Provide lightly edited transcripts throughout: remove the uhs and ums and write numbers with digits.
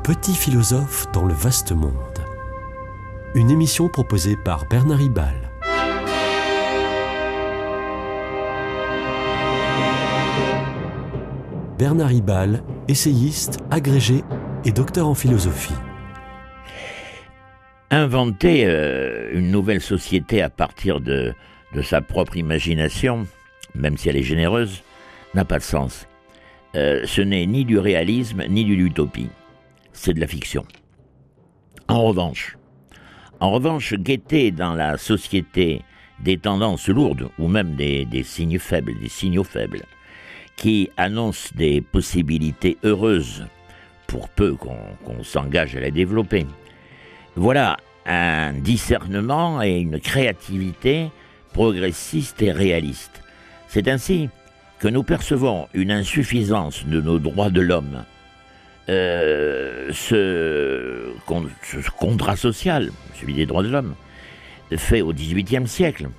Petit philosophe dans le vaste monde. Une émission proposée par Bernard Ribal. Bernard Ribal, essayiste, agrégé et docteur en philosophie. Inventer une nouvelle société à partir de sa propre imagination, même si elle est généreuse, n'a pas de sens. Ce n'est ni du réalisme ni de l'utopie. C'est de la fiction. En revanche, guetter dans la société des tendances lourdes ou même des signes faibles, qui annoncent des possibilités heureuses pour peu qu'on s'engage à les développer. Voilà un discernement et une créativité progressiste et réaliste. C'est ainsi que nous percevons une insuffisance de nos droits de l'homme. Ce contrat social, celui des droits de l'homme, fait au XVIIIe siècle,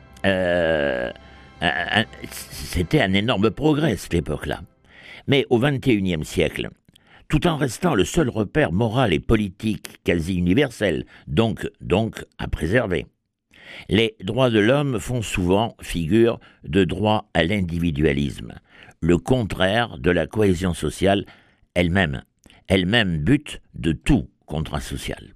c'était un énorme progrès, cette époque-là. Mais au XXIe siècle, tout en restant le seul repère moral et politique quasi universel, donc à préserver, les droits de l'homme font souvent figure de droit à l'individualisme, le contraire de la cohésion sociale elle-même but de tout contrat social.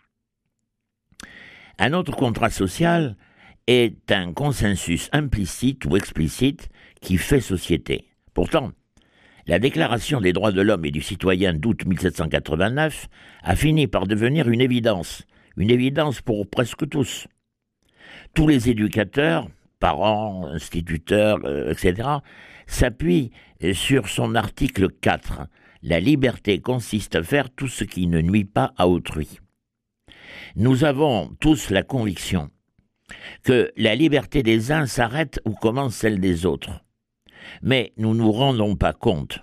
Un autre contrat social est un consensus implicite ou explicite qui fait société. Pourtant, la Déclaration des droits de l'homme et du citoyen d'août 1789 a fini par devenir une évidence pour presque tous. Tous les éducateurs, parents, instituteurs, etc., s'appuient sur son article 4. La liberté consiste à faire tout ce qui ne nuit pas à autrui. Nous avons tous la conviction que la liberté des uns s'arrête où commence celle des autres. Mais nous ne nous rendons pas compte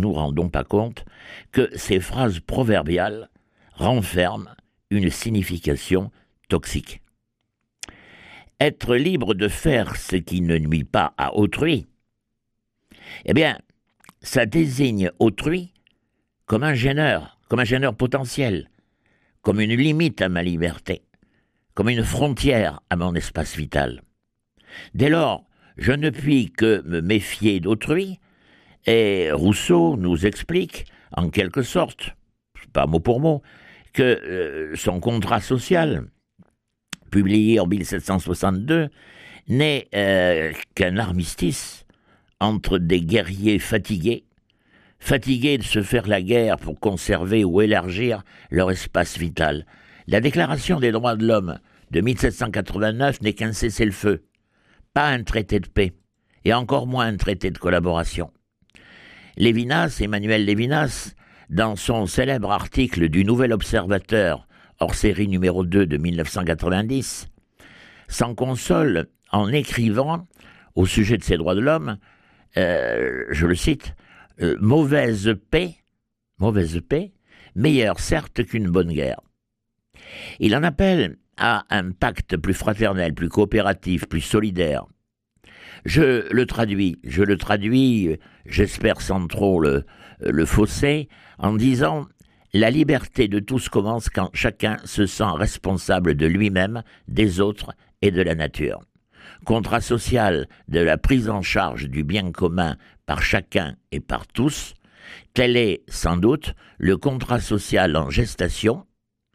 que ces phrases proverbiales renferment une signification toxique. Être libre de faire ce qui ne nuit pas à autrui, eh bien, ça désigne autrui comme un gêneur potentiel, comme une limite à ma liberté, comme une frontière à mon espace vital. Dès lors, je ne puis que me méfier d'autrui, et Rousseau nous explique, en quelque sorte, pas mot pour mot, que son contrat social, publié en 1762, n'est qu'un armistice entre des guerriers fatigués de se faire la guerre pour conserver ou élargir leur espace vital. La Déclaration des droits de l'homme de 1789 n'est qu'un cessez-le-feu, pas un traité de paix, et encore moins un traité de collaboration. Emmanuel Lévinas, dans son célèbre article du Nouvel Observateur, hors série numéro 2 de 1990, s'en console en écrivant, au sujet de ces droits de l'homme, je le cite, « mauvaise paix, meilleure certes qu'une bonne guerre ». Il en appelle à un pacte plus fraternel, plus coopératif, plus solidaire. Je le traduis, j'espère sans trop le fausser, en disant « La liberté de tous commence quand chacun se sent responsable de lui-même, des autres et de la nature. Contrat social de la prise en charge du bien commun par chacun et par tous, tel est sans doute le contrat social en gestation,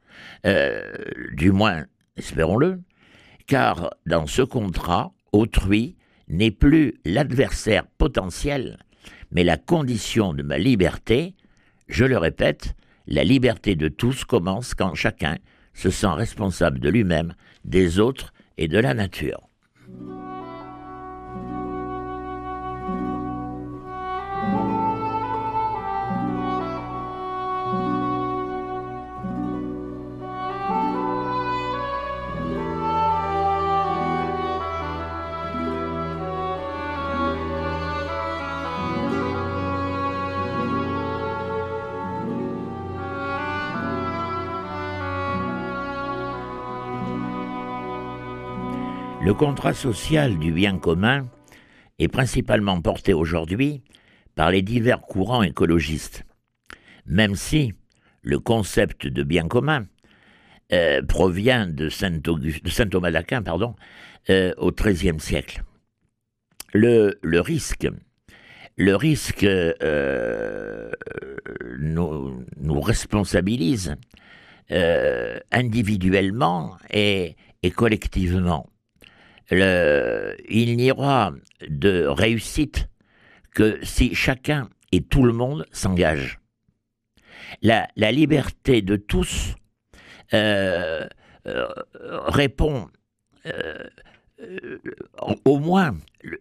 du moins, espérons-le, car dans ce contrat, autrui n'est plus l'adversaire potentiel, mais la condition de ma liberté. Je le répète, la liberté de tous commence quand chacun se sent responsable de lui-même, des autres et de la nature. Le contrat social du bien commun est principalement porté aujourd'hui par les divers courants écologistes, même si le concept de bien commun provient de saint Thomas d'Aquin, au XIIIe siècle. Le risque nous responsabilise individuellement et collectivement. Il n'y aura de réussite que si chacun et tout le monde s'engagent. La liberté de tous répond au moins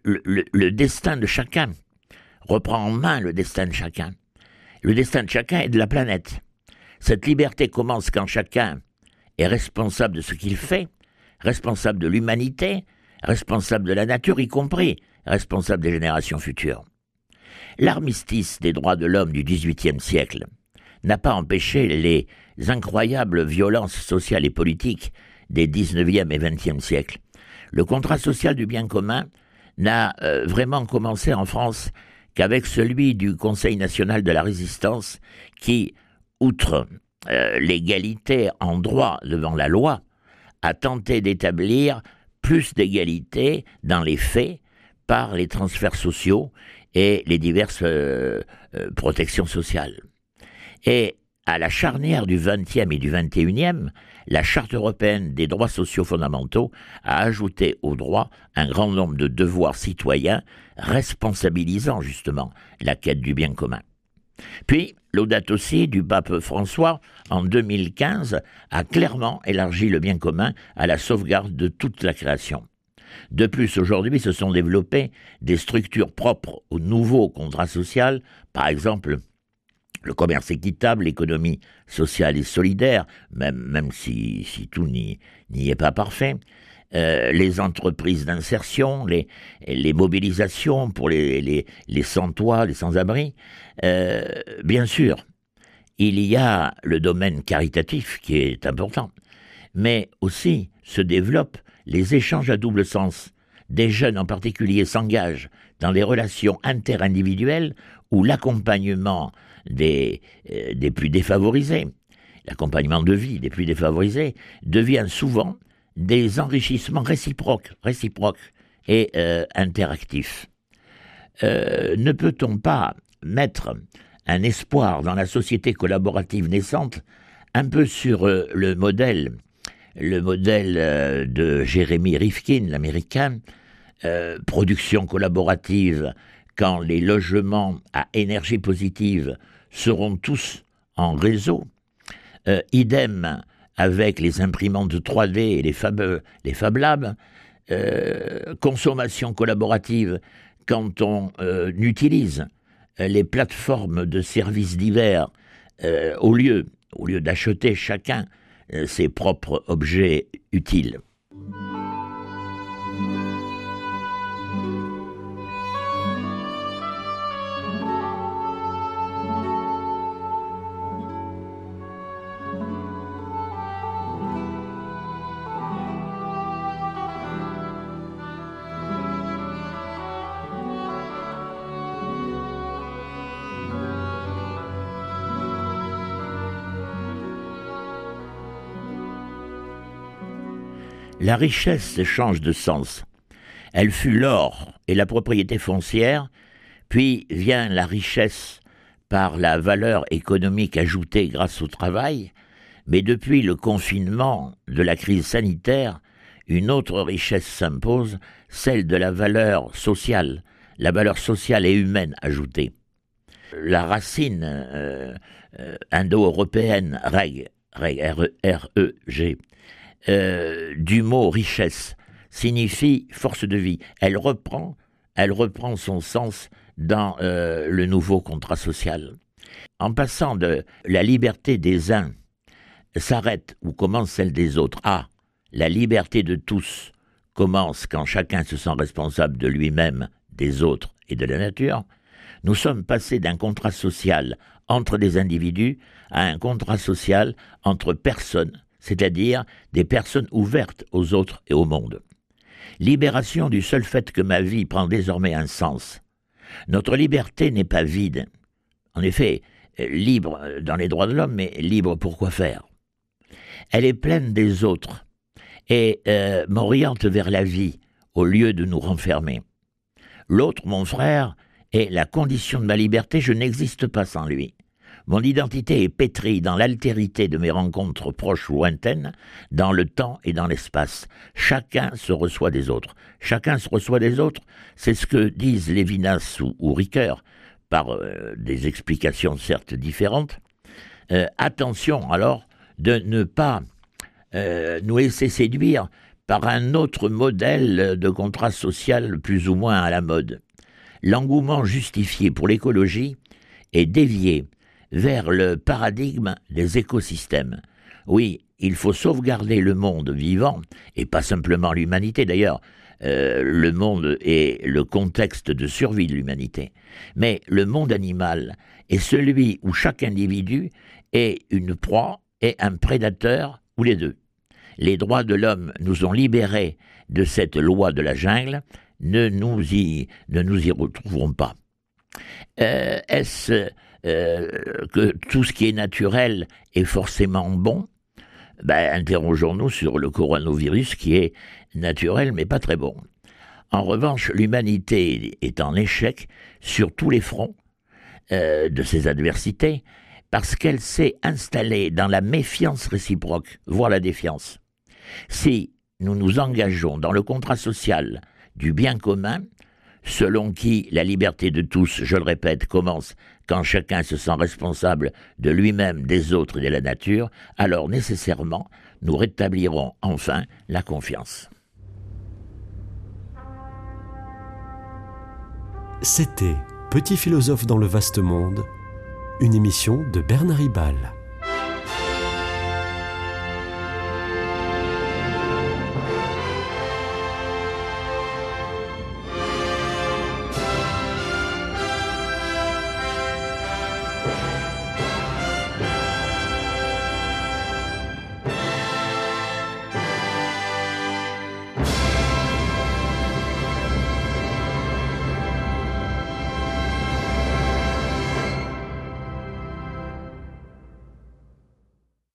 le destin de chacun, reprend en main le destin de chacun. Le destin de chacun est de la planète. Cette liberté commence quand chacun est responsable de ce qu'il fait, responsable de l'humanité, responsable de la nature, y compris responsable des générations futures. L'armistice des droits de l'homme du XVIIIe siècle n'a pas empêché les incroyables violences sociales et politiques des XIXe et XXe siècles. Le contrat social du bien commun n'a vraiment commencé en France qu'avec celui du Conseil national de la résistance qui, outre l'égalité en droit devant la loi, a tenté d'établir plus d'égalité dans les faits par les transferts sociaux et les diverses protections sociales. Et à la charnière du XXe et du XXIe, la Charte européenne des droits sociaux fondamentaux a ajouté aux droits un grand nombre de devoirs citoyens responsabilisant justement la quête du bien commun. Puis, Laudato Si du pape François, en 2015, a clairement élargi le bien commun à la sauvegarde de toute la création. De plus, aujourd'hui, se sont développées des structures propres au nouveau contrat social, par exemple le commerce équitable, l'économie sociale et solidaire, même si tout n'y est pas parfait, les entreprises d'insertion, les mobilisations pour les sans-toit, les sans-abri. Bien sûr, il y a le domaine caritatif qui est important, mais aussi se développent les échanges à double sens. Des jeunes en particulier s'engagent dans les relations interindividuelles où l'accompagnement des plus défavorisés, l'accompagnement de vie des plus défavorisés, devient souvent des enrichissements réciproques et interactifs. Ne peut-on pas mettre un espoir dans la société collaborative naissante un peu sur le modèle de Jeremy Rifkin, l'américain, production collaborative quand les logements à énergie positive seront tous en réseau, idem avec les imprimantes 3D et les Fab Labs, consommation collaborative quand on utilise les plateformes de services divers au lieu d'acheter chacun ses propres objets utiles. La richesse change de sens. Elle fut l'or et la propriété foncière, puis vient la richesse par la valeur économique ajoutée grâce au travail, mais depuis le confinement de la crise sanitaire, une autre richesse s'impose, celle de la valeur sociale et humaine ajoutée. La racine indo-européenne reg, R-E-G, du mot richesse signifie force de vie. Elle reprend son sens dans le nouveau contrat social. En passant de la liberté des uns s'arrête où commence celle des autres à la liberté de tous commence quand chacun se sent responsable de lui-même, des autres et de la nature, nous sommes passés d'un contrat social entre des individus à un contrat social entre personnes, c'est-à-dire des personnes ouvertes aux autres et au monde. Libération du seul fait que ma vie prend désormais un sens. Notre liberté n'est pas vide, en effet, libre dans les droits de l'homme, mais libre pour quoi faire? Elle est pleine des autres et m'oriente vers la vie au lieu de nous renfermer. L'autre, mon frère, est la condition de ma liberté, je n'existe pas sans lui. Mon identité est pétrie dans l'altérité de mes rencontres proches ou lointaines, dans le temps et dans l'espace. Chacun se reçoit des autres. Chacun se reçoit des autres, c'est ce que disent Lévinas ou Ricoeur, par des explications certes différentes. Attention alors de ne pas nous laisser séduire par un autre modèle de contrat social plus ou moins à la mode. L'engouement justifié pour l'écologie est dévié vers le paradigme des écosystèmes. Oui, il faut sauvegarder le monde vivant, et pas simplement l'humanité d'ailleurs. Le monde est le contexte de survie de l'humanité. Mais le monde animal est celui où chaque individu est une proie et un prédateur, ou les deux. Les droits de l'homme nous ont libérés de cette loi de la jungle, ne nous y retrouverons pas. Est-ce que tout ce qui est naturel est forcément bon? Interrogeons-nous sur le coronavirus qui est naturel mais pas très bon. En revanche, l'humanité est en échec sur tous les fronts de ses adversités parce qu'elle s'est installée dans la méfiance réciproque, voire la défiance. Si nous nous engageons dans le contrat social du bien commun, selon qui la liberté de tous, je le répète, commence quand chacun se sent responsable de lui-même, des autres et de la nature, alors nécessairement, nous rétablirons enfin la confiance. C'était Petit philosophe dans le vaste monde, une émission de Bernard Ribal.